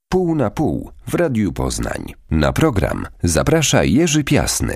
Pół na pół w Radiu Poznań. Na program zaprasza Jerzy Piasny.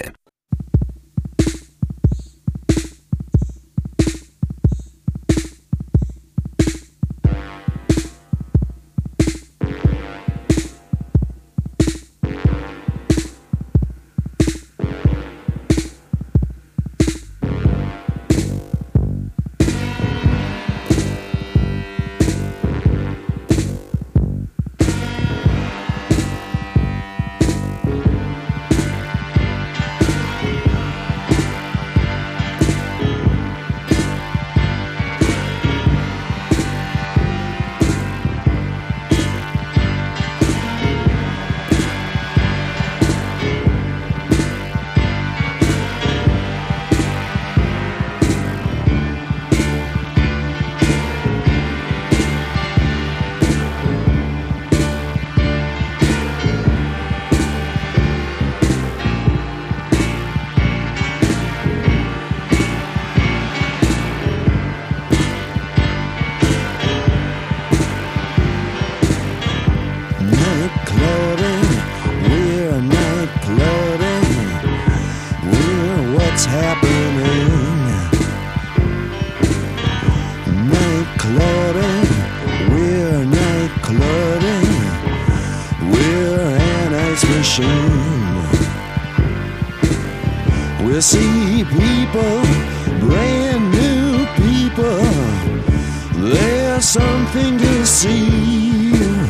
We'll see people, brand new people. There's something to see.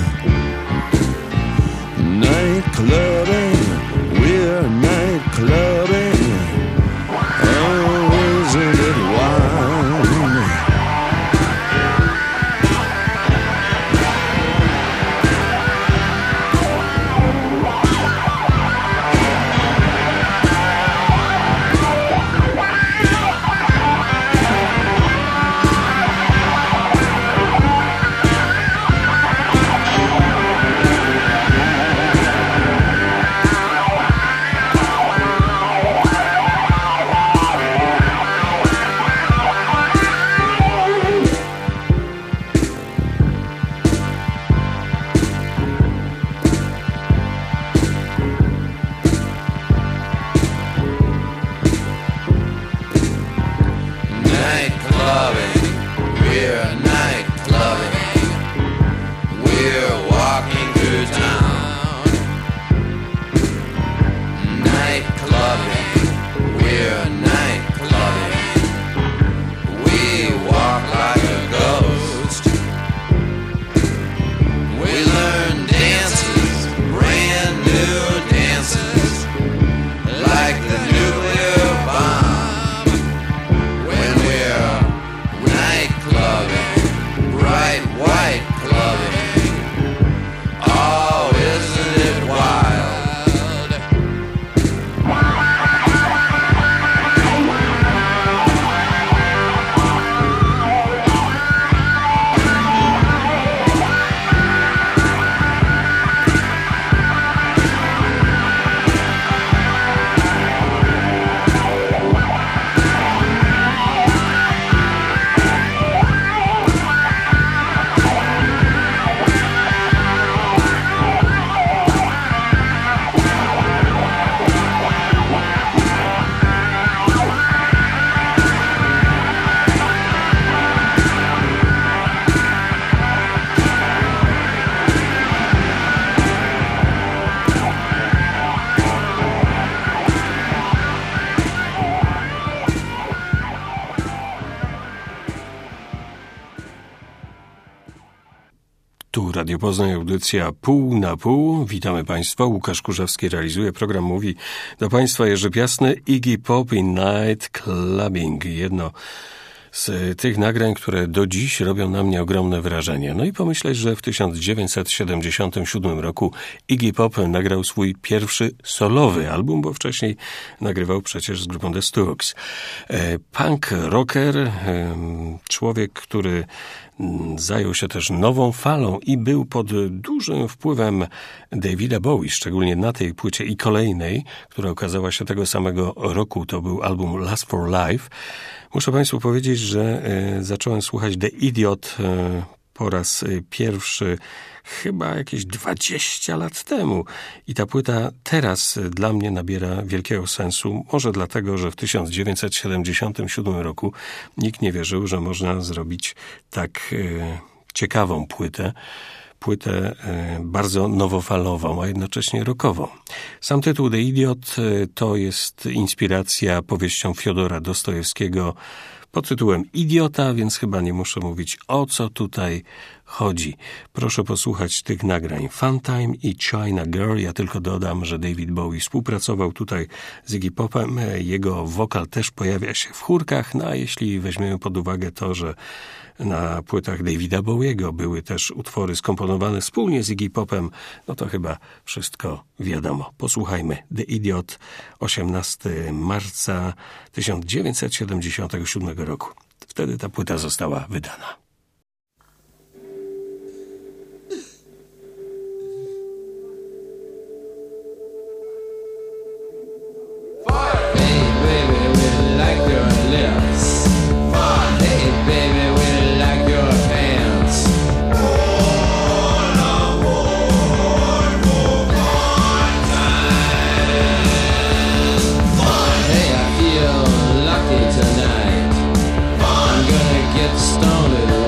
Night clubbing, we're night clubbing. Oh, isn't it wild? Radio Poznań, audycja Pół na pół. Witamy Państwa. Łukasz Kurzewski realizuje program. Mówi do Państwa Jerzy Piasny. Iggy Pop i Night Clubbing. Jedno z tych nagrań, które do dziś robią na mnie ogromne wrażenie. No i pomyśleć, że w 1977 roku Iggy Pop nagrał swój pierwszy solowy album, bo wcześniej nagrywał przecież z grupą The Stooges. Punk rocker, człowiek, który zajął się też nową falą i był pod dużym wpływem Davida Bowie, szczególnie na tej płycie i kolejnej, która okazała się tego samego roku. To był album Last for Life. Muszę Państwu powiedzieć, że zacząłem słuchać The Idiot po raz pierwszy chyba jakieś 20 lat temu. I ta płyta teraz dla mnie nabiera wielkiego sensu. Może dlatego, że w 1977 roku nikt nie wierzył, że można zrobić tak ciekawą płytę bardzo nowofalową, a jednocześnie rockową. Sam tytuł The Idiot to jest inspiracja powieścią Fiodora Dostojewskiego pod tytułem Idiota, więc chyba nie muszę mówić, o co tutaj chodzi. Proszę posłuchać tych nagrań. Funtime i China Girl. Ja tylko dodam, że David Bowie współpracował tutaj z Iggy Popem. Jego wokal też pojawia się w chórkach, no a jeśli weźmiemy pod uwagę to, że na płytach Davida Bowiego były też utwory skomponowane wspólnie z Iggy Popem, no to chyba wszystko wiadomo. Posłuchajmy. The Idiot, 18 marca 1977 roku. Wtedy ta płyta została wydana. Tonight I'm gonna get stoned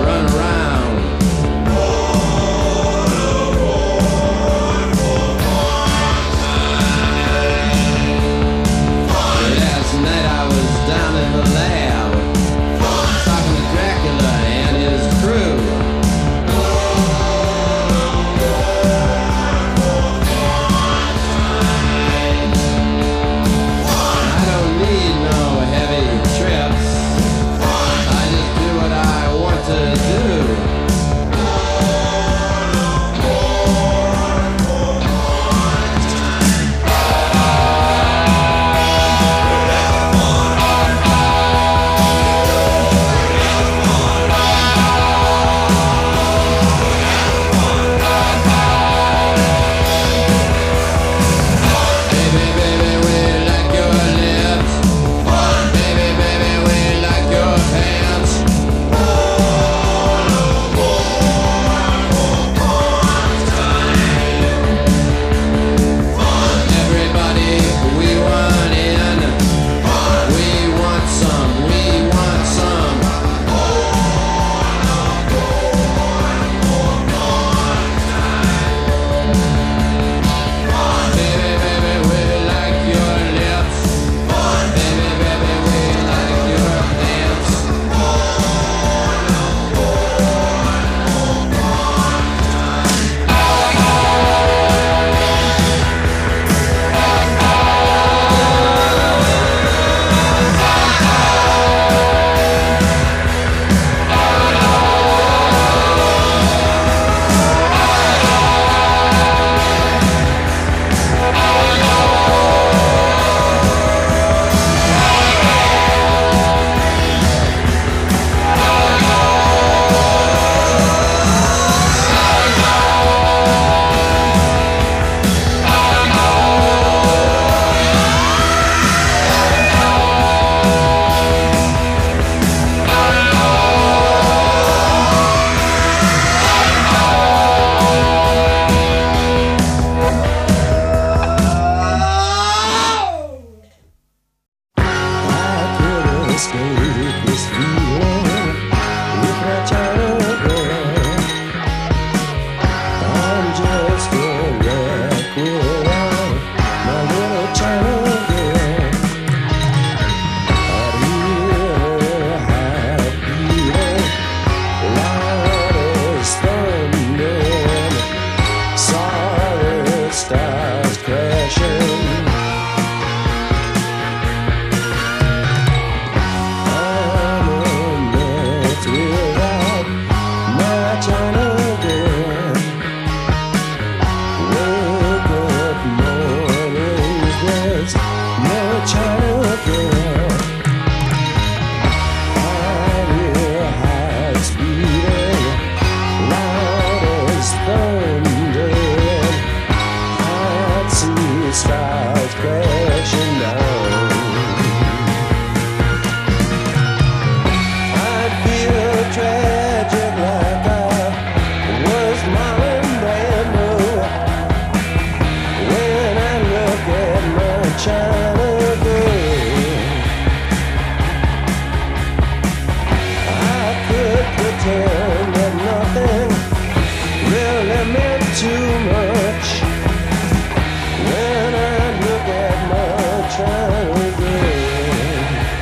too much when I look at my China girl.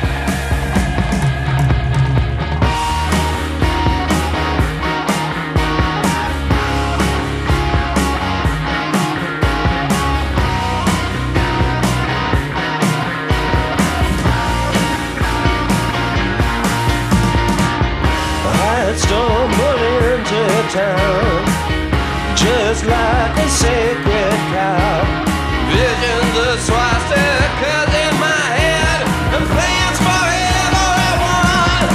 I stumbled into town just like a sacred cow. Visions of swastikas in my head and plans for everyone.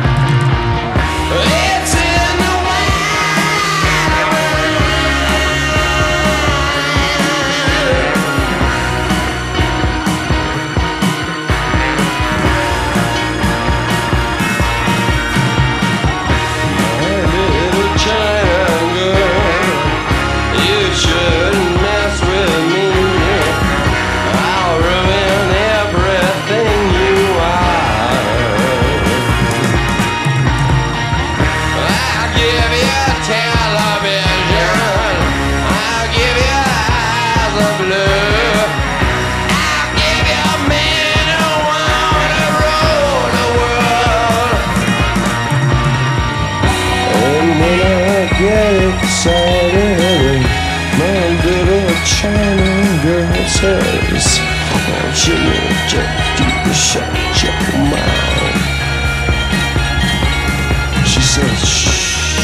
It's in the My little China girl, you shouldn't mess with me. I'll ruin everything you are. I'll give you television. I'll give you eyes of blue. I'll give you men who wanna rule the world. And when I get excited, my little China girl says, oh, Jimmy, just keep shut your mouth. She says, shh.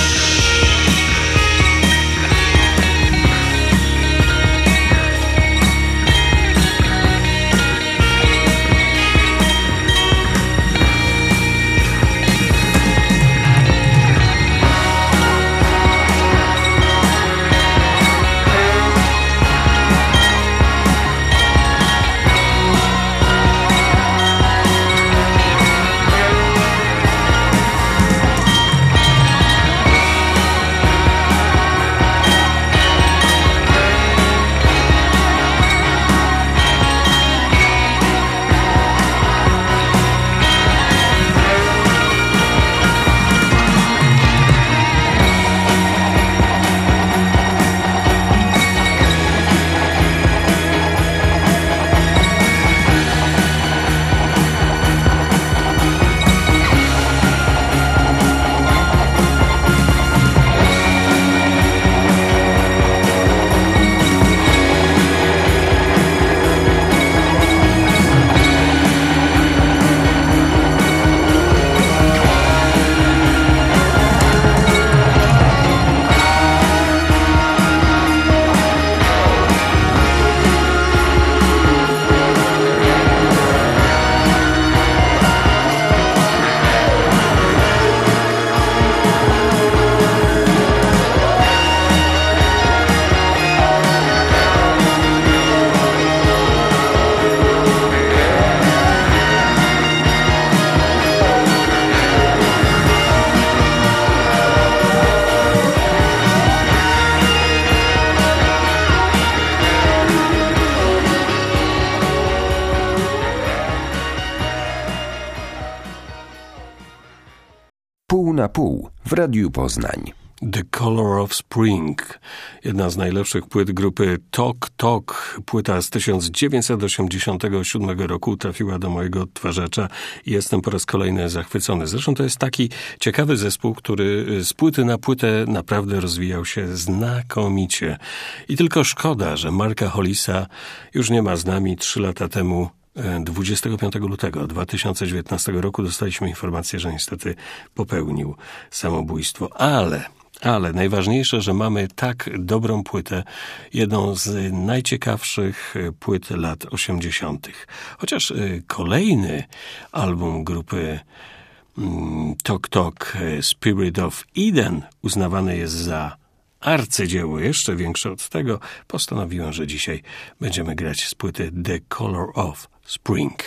Pół na pół w Radiu Poznań. The Color of Spring, jedna z najlepszych płyt grupy Tok Tok. Płyta z 1987 roku trafiła do mojego odtwarzacza i jestem po raz kolejny zachwycony. Zresztą to jest taki ciekawy zespół, który z płyty na płytę naprawdę rozwijał się znakomicie. I tylko szkoda, że Marka Hollisa już nie ma z nami. 3 lata temu 25 lutego 2019 roku dostaliśmy informację, że niestety popełnił samobójstwo. Ale najważniejsze, że mamy tak dobrą płytę, jedną z najciekawszych płyt lat 80. Chociaż kolejny album grupy Tok Tok, Spirit of Eden, uznawany jest za arcydzieło jeszcze większe od tego, postanowiłem, że dzisiaj będziemy grać z płyty The Color of Spring.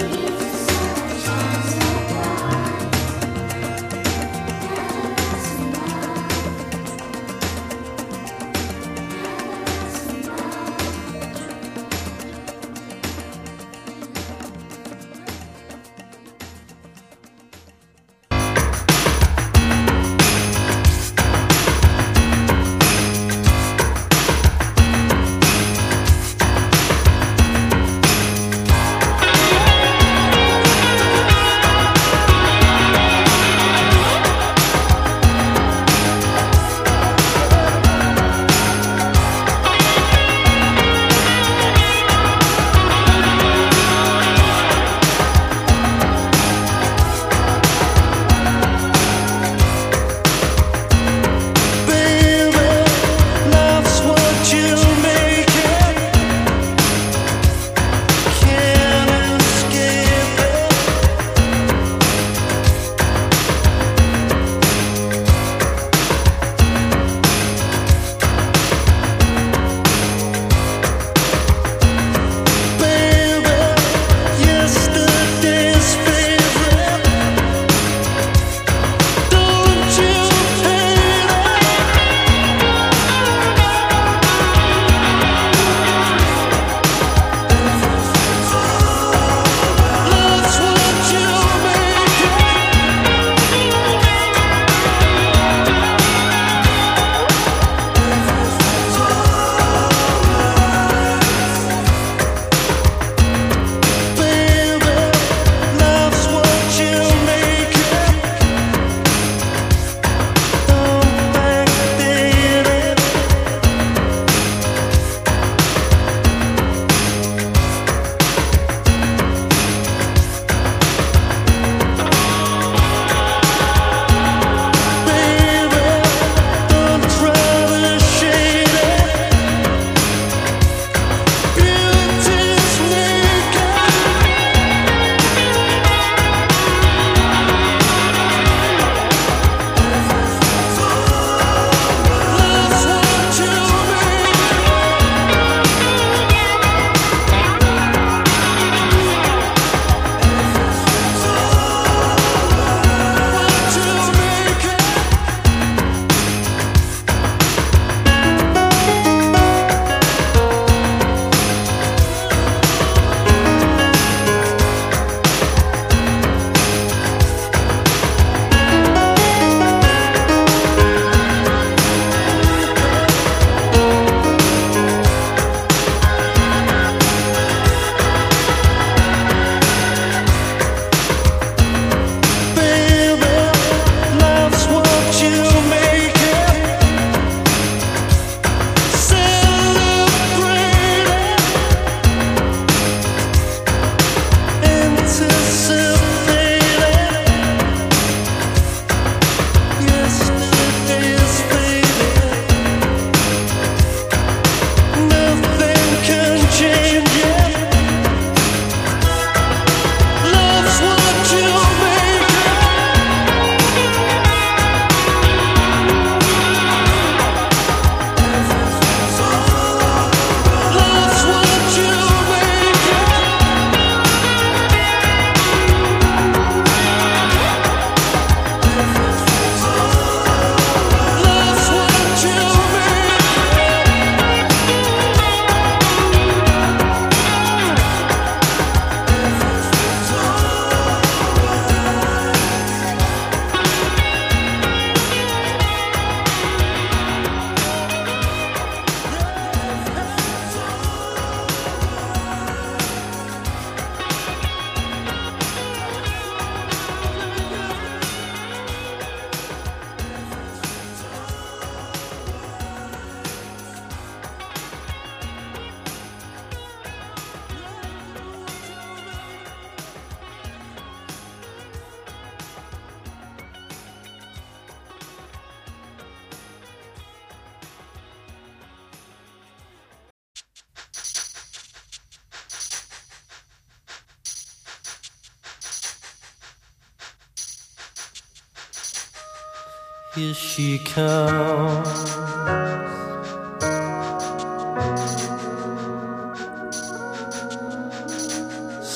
Here she comes,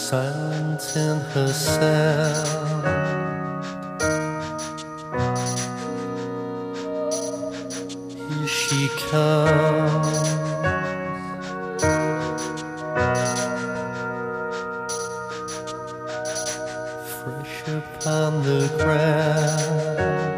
silent in her sound. Here she comes, fresh upon the ground.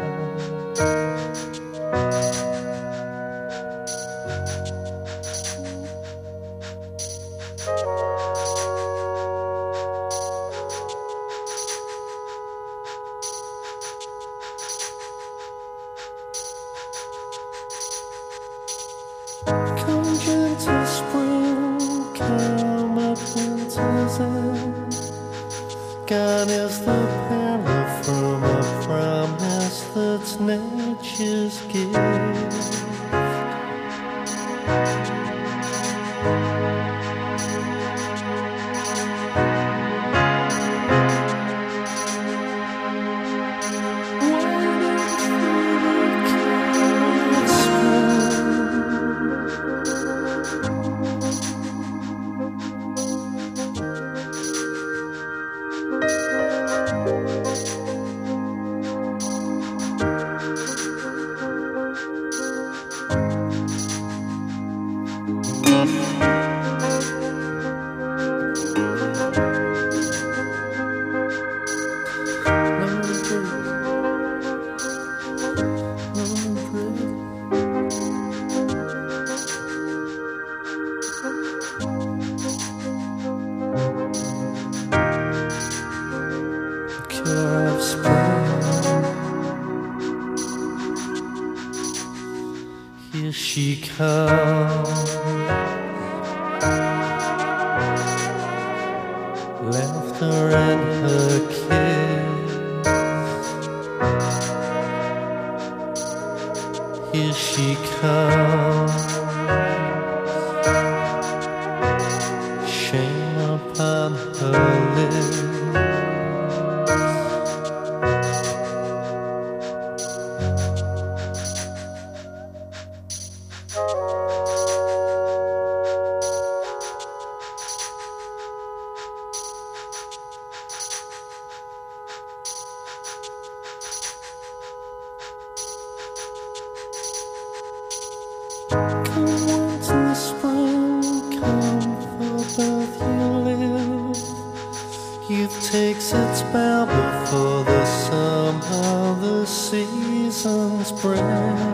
Come gentle spring, come up winter's end. Gone is the peril from a promise that's nature's gift. Here she comes, laughter and her kiss. Here she comes, shame upon her lips. Youth takes its bow before the somehow the seasons bring.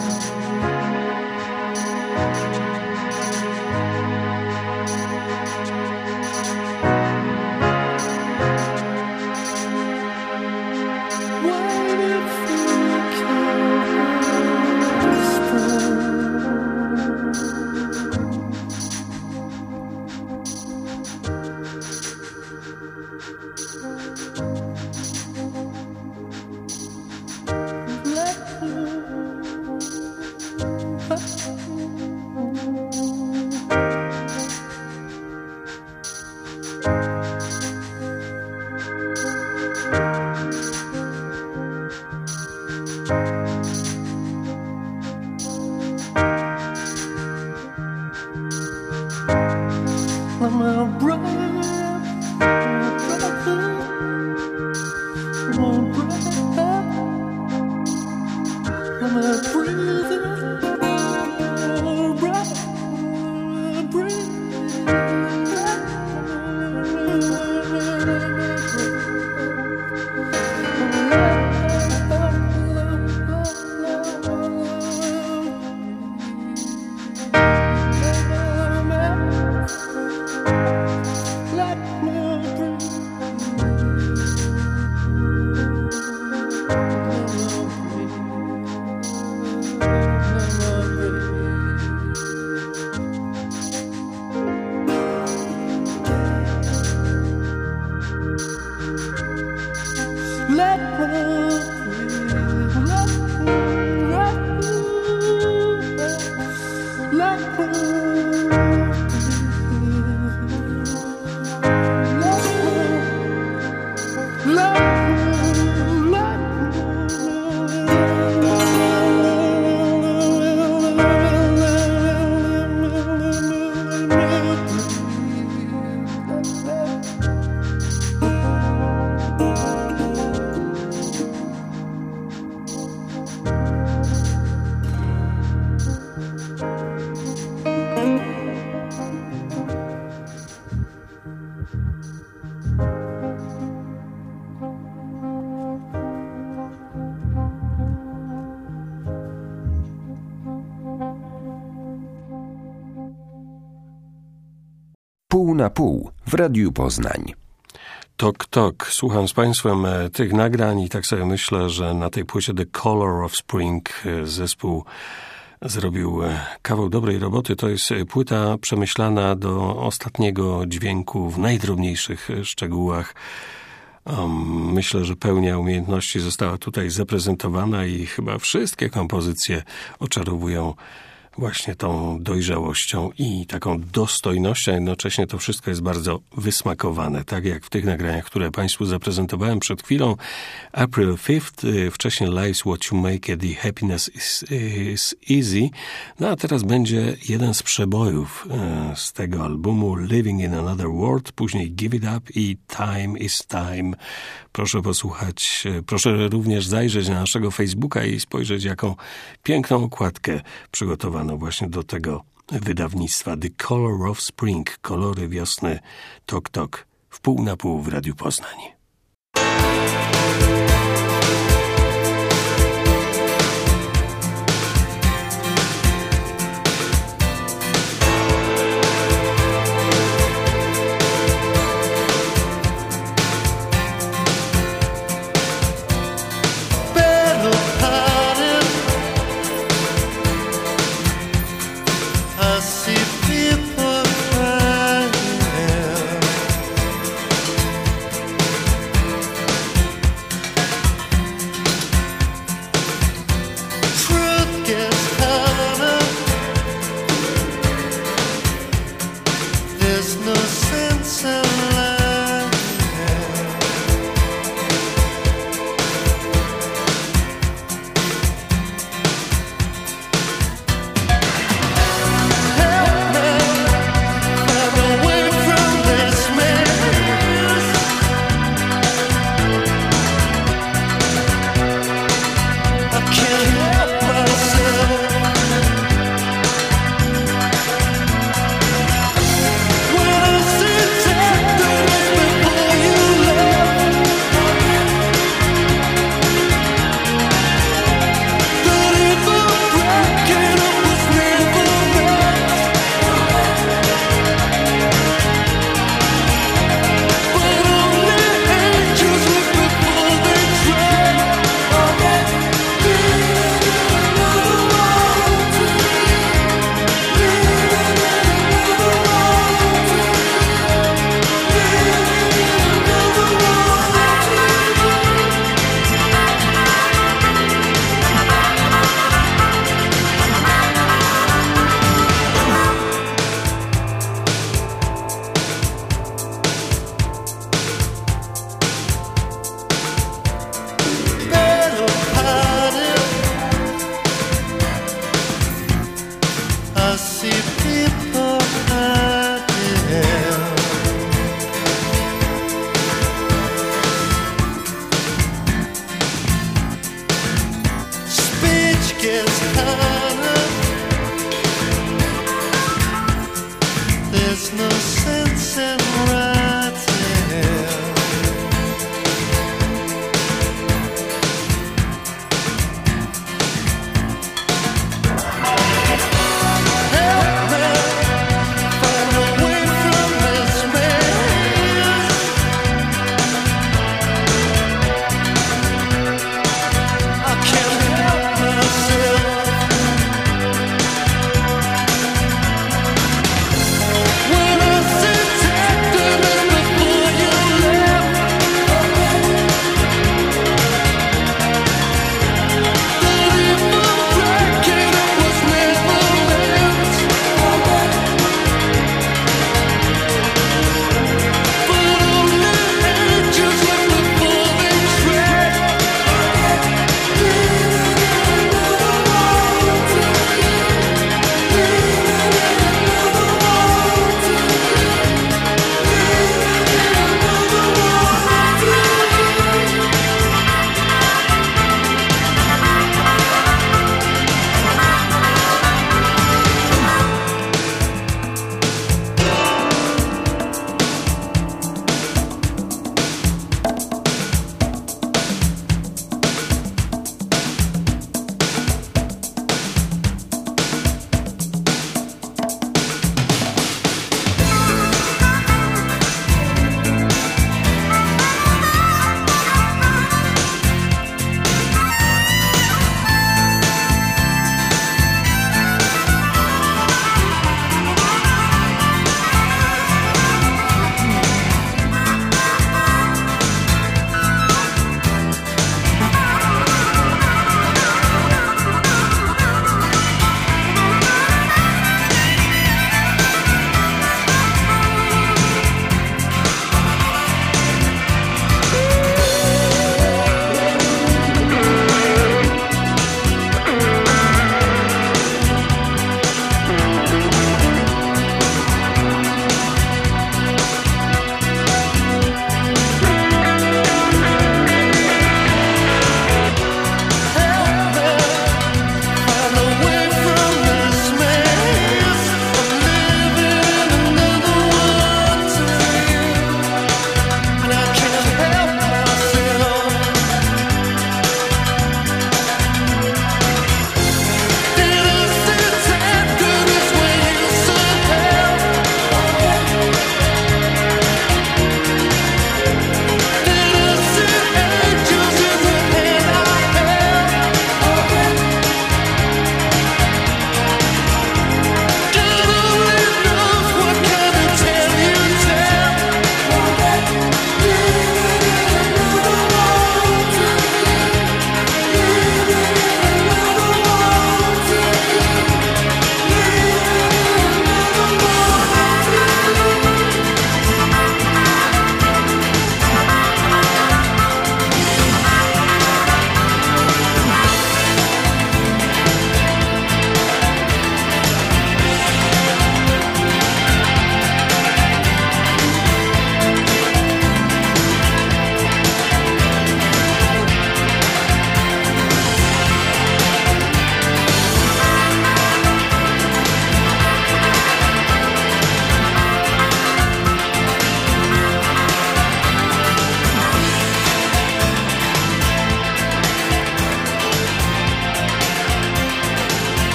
Pół na pół w Radiu Poznań. Tok, tok. Słucham z Państwem tych nagrań i tak sobie myślę, że na tej płycie The Color of Spring zespół zrobił kawał dobrej roboty. To jest płyta przemyślana do ostatniego dźwięku w najdrobniejszych szczegółach. Myślę, że pełnia umiejętności została tutaj zaprezentowana i chyba wszystkie kompozycje oczarowują właśnie tą dojrzałością i taką dostojnością, a jednocześnie to wszystko jest bardzo wysmakowane, tak jak w tych nagraniach, które Państwu zaprezentowałem przed chwilą. April 5th, wcześniej Life's What You Make It, The Happiness is Easy. No a teraz będzie jeden z przebojów z tego albumu, Living in Another World, później Give It Up i Time is Time. Proszę posłuchać, proszę również zajrzeć na naszego Facebooka i spojrzeć, jaką piękną okładkę przygotowano właśnie do tego wydawnictwa. The Color of Spring, kolory wiosny, tok tok, w pół na pół w Radiu Poznań.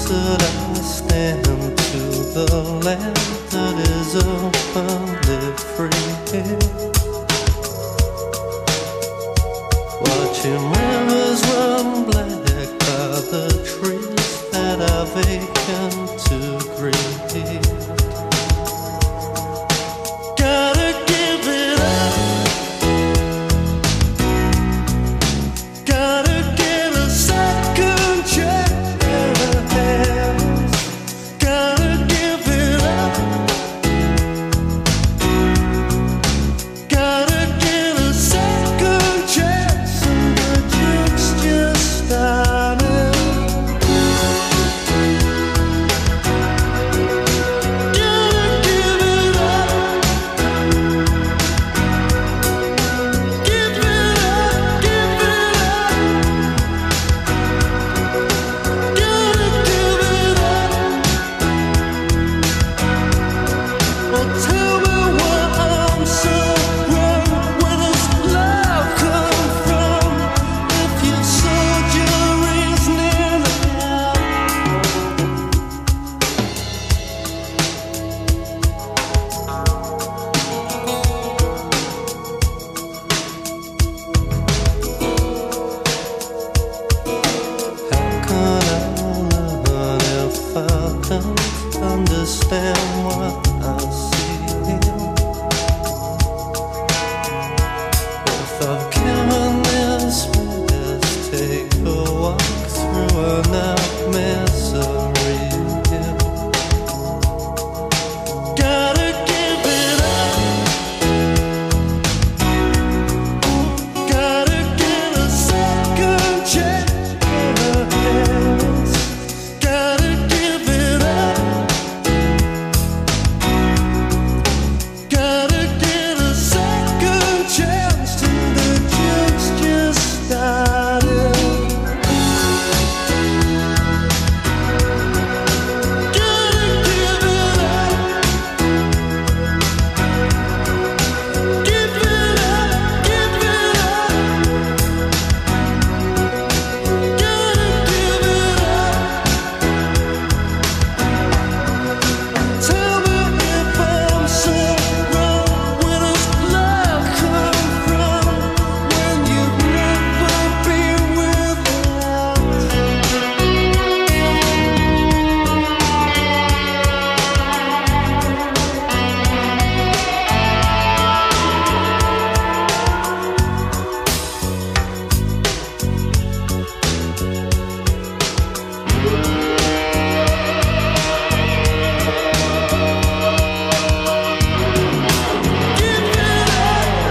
should I stand to the land that is abundantly free? Watching rivers run black by the trees that are vacant to greet. Gotta give it up. Gotta get a second chance. Gotta give it up. Gotta get a second chance. And the juke's just started. Gotta give it up. Give it up. Give it up. Gotta give it up. Well, tell me what I'm so wrong. Where does love come from? If you sold your reasoning out. How could I learn if I don't understand what I see? If I've given this mess, take a walk through enough misery. Gotta give it up. Gotta get a second chance. Gotta give it up. Gotta get a second chance. And the juke's just started. Gotta give it up. Give it up. Give it up. Gotta give it up. Tell me if I'm so wrong. Where does love come from when you've never been without? Give it up.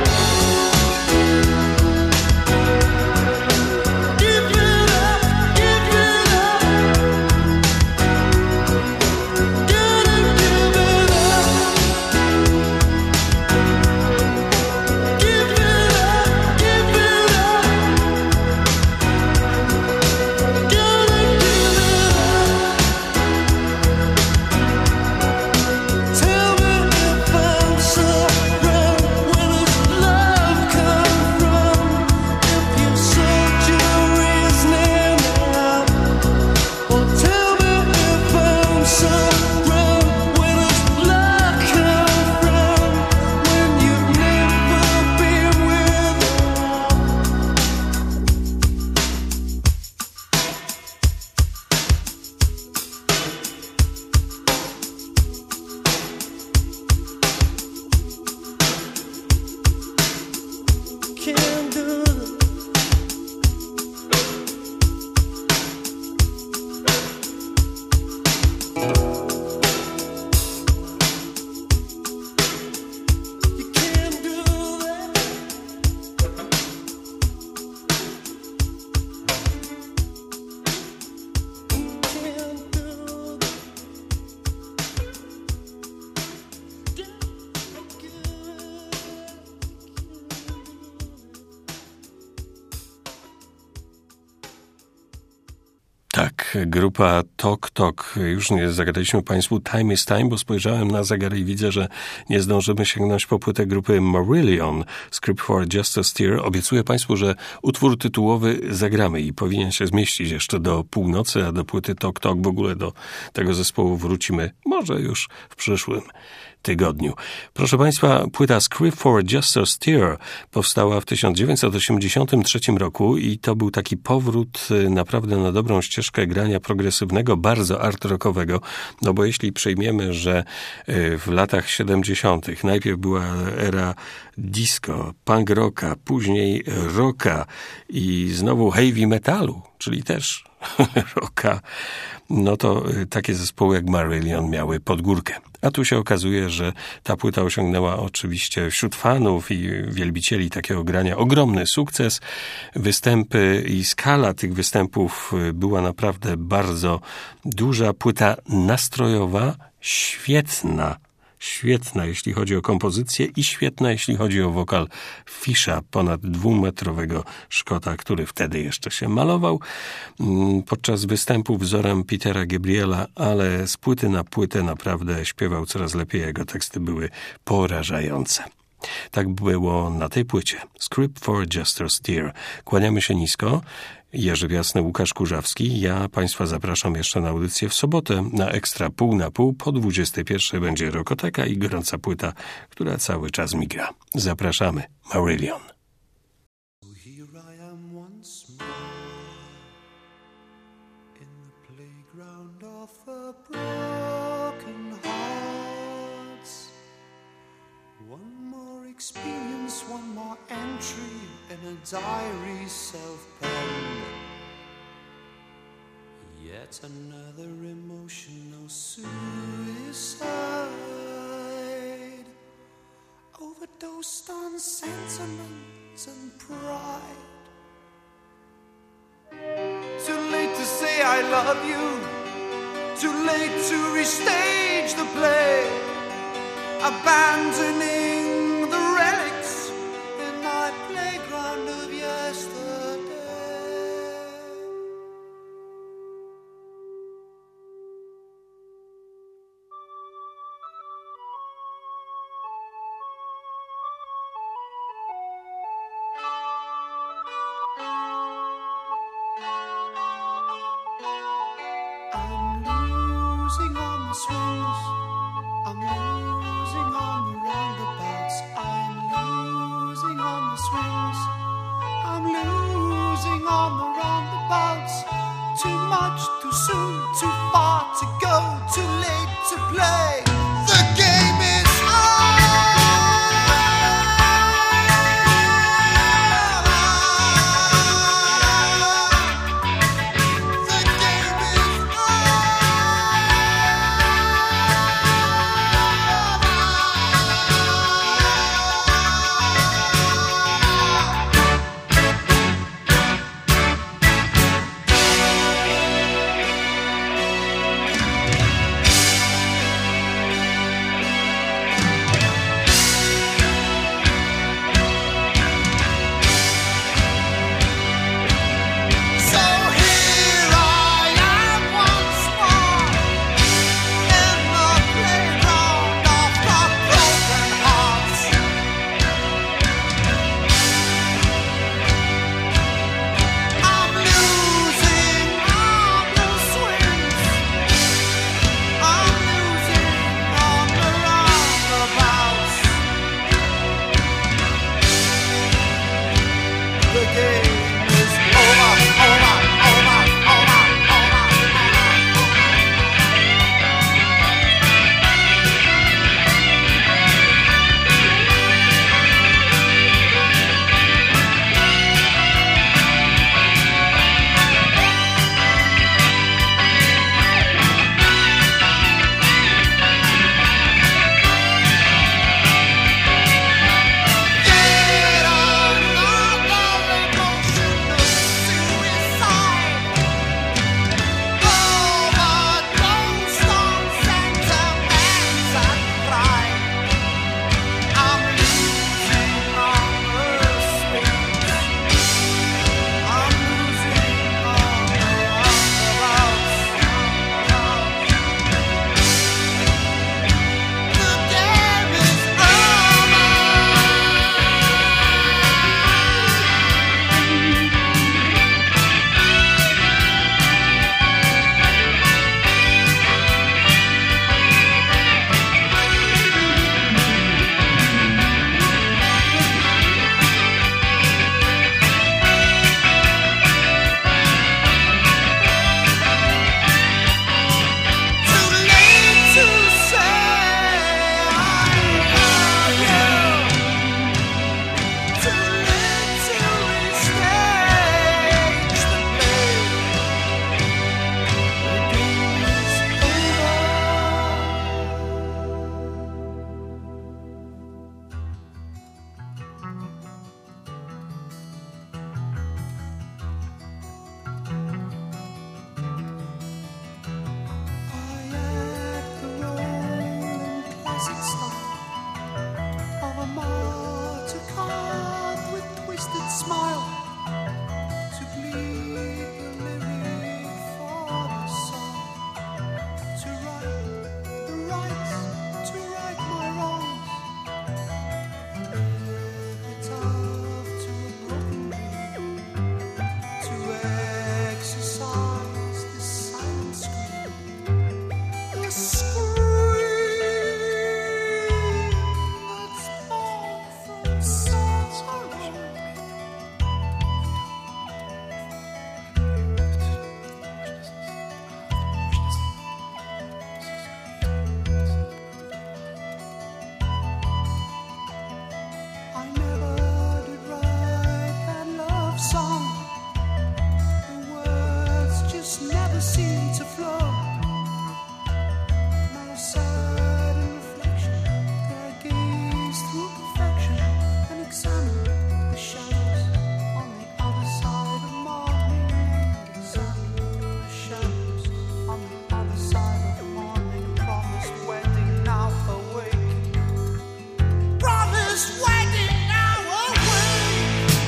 Give it up. Give it up. Gotta give it up. Give it up. Give it up. Gotta give it up. Tell me if I'm so wrong. Where does love come from? If you sold your reasoning out. Well, tell me if I'm so wrong. Where does love come from when you've never been without? Can't do it. You can't do that. Can't do that. Tak, grupa Tok Tok. Już nie zagadaliśmy Państwu Time is Time, bo spojrzałem na zegar i widzę, że nie zdążymy sięgnąć po płytę grupy Marillion, Script for Just a Steer. Obiecuję Państwu, że utwór tytułowy zagramy i powinien się zmieścić jeszcze do północy, a do płyty Tok Tok w ogóle do tego zespołu wrócimy może już w przyszłym tygodniu. Proszę Państwa, płyta Script for Just a Steer powstała w 1983 roku i to był taki powrót naprawdę na dobrą ścieżkę grania progresywnego, bardzo art rockowego, no bo jeśli przyjmiemy, że w latach 70. najpierw była era disco, punk rocka, później rocka i znowu heavy metalu, czyli też rocka, no to takie zespoły jak Marillion miały podgórkę. A tu się okazuje, że ta płyta osiągnęła oczywiście wśród fanów i wielbicieli takiego grania ogromny sukces. Występy i skala tych występów była naprawdę bardzo duża. Płyta nastrojowa, świetna, jeśli chodzi o kompozycję i świetna, jeśli chodzi o wokal Fisha, ponad 2-metrowego Szkota, który wtedy jeszcze się malował podczas występu wzorem Petera Gabriela, ale z płyty na płytę naprawdę śpiewał coraz lepiej, jego teksty były porażające. Tak było na tej płycie. Script for Just a Steer. Kłaniamy się nisko. Jerzy Wiasny, Łukasz Kurzawski. Ja Państwa zapraszam jeszcze na audycję w sobotę na Ekstra Pół na Pół. Po 21 będzie Rokoteka i gorąca płyta, która cały czas mi gra. Zapraszamy. Marillion. Here I am once more in the playground of a broken hearts. One more experience, one more entry in a diary self-penned. Yet another emotional suicide, overdosed on sentiments and pride. Too late to say I love you, too late to restage the play, abandoning the relics in my playground of yesterday. I'm losing on the swings, I'm losing on the roundabouts, I'm losing on the swings, I'm losing on the roundabouts. Too much, too soon, too far to go, too late to play. The game is on. The game is on. classic style of a martyr carved with twisted smile to bleed the lyric for the song, to right the rights, to right my wrongs, epitaph to a broken dream, to exercise the silent scream, the scream that's born from sorrow. I never did write that love song. The words just never seem to flow. Now sad in reflection, that I gaze through perfection and examine the shadows on the other side of morning. Examine the shadows on the other side of morning. Promised wedding now awake. Promised wedding now awake.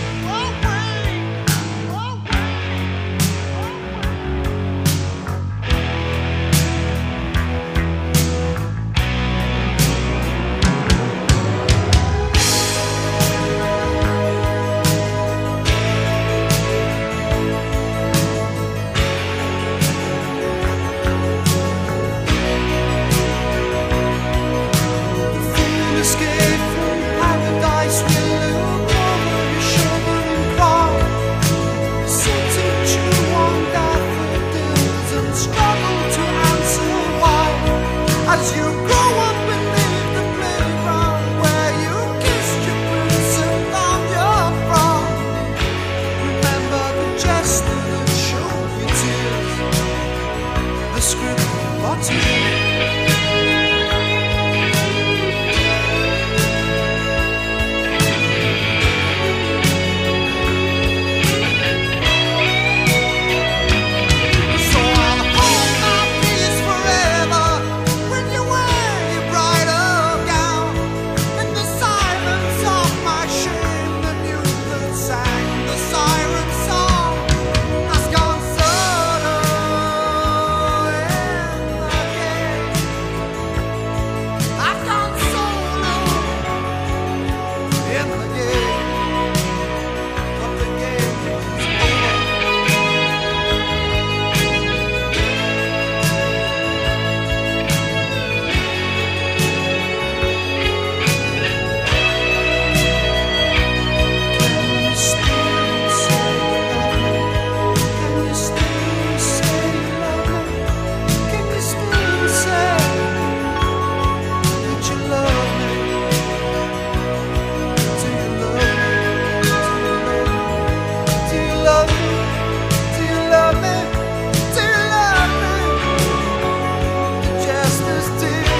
The fool escaped from paradise will look over his shoulder and cry. Sit to chew on daffodils and struggle to answer why. As you grow up beneath the playground where you kissed your prince and found your prom, remember the jester that showed you tears, the script got to you. So I'll hold my peace forever when you wear your bridal gown. In the silence of my shame, the muse that sang the siren song has gone solo in the game. I've gone solo in the game, but the game is over. Can you still say you love me? Can you still say you love me? Can you still say that you love me? Do you love me? Do you love me? Do you love me? Do you love me? The jester's dear.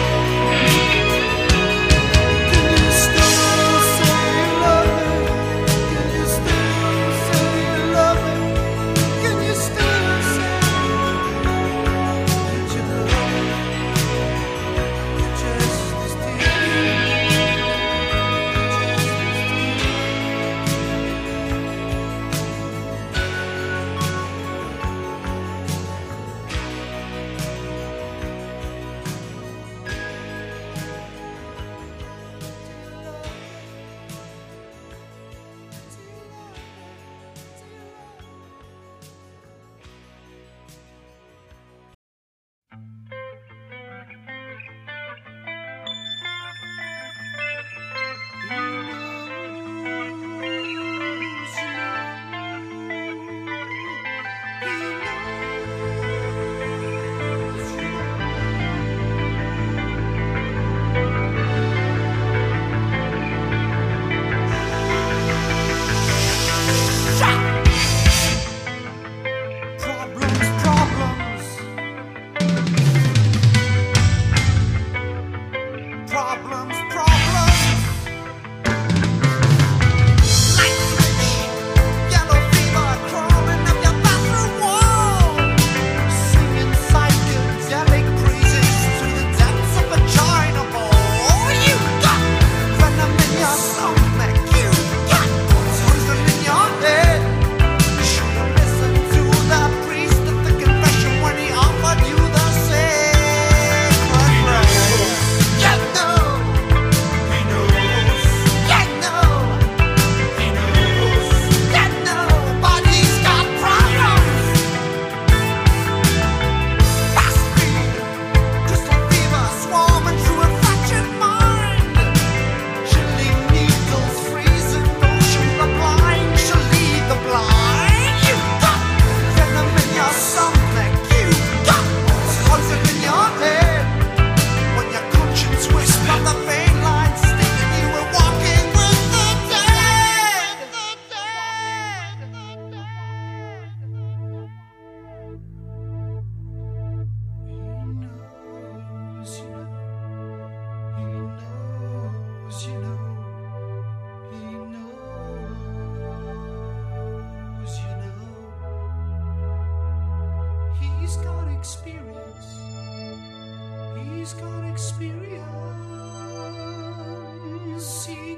Can you still say you love me? Can you still say you love me? Can you still say that you love me? The jester's dear. Problems, problems. she's got experience. See